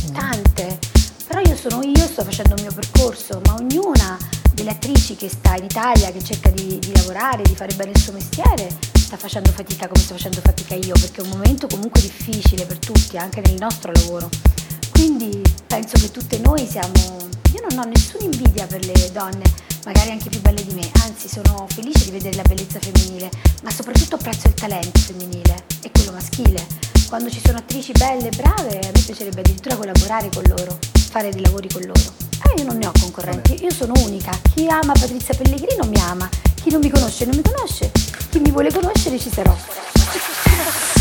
tante, però io sto facendo il mio percorso, ma ognuna delle attrici che sta in Italia, che cerca di lavorare, di fare bene il suo mestiere, sta facendo fatica come sto facendo fatica io, perché è un momento comunque difficile per tutti, anche nel nostro lavoro. Quindi penso che tutte noi io non ho nessuna invidia per le donne, magari anche più belle di me, anzi sono felice di vedere la bellezza femminile, ma soprattutto apprezzo il talento femminile e quello maschile. Quando ci sono attrici belle e brave, a me piacerebbe addirittura collaborare con loro, fare dei lavori con loro. Io non ne ho concorrenti, io sono unica. Chi ama Patrizia Pellegrino mi ama, chi non mi conosce non mi conosce, chi mi vuole conoscere ci sarò.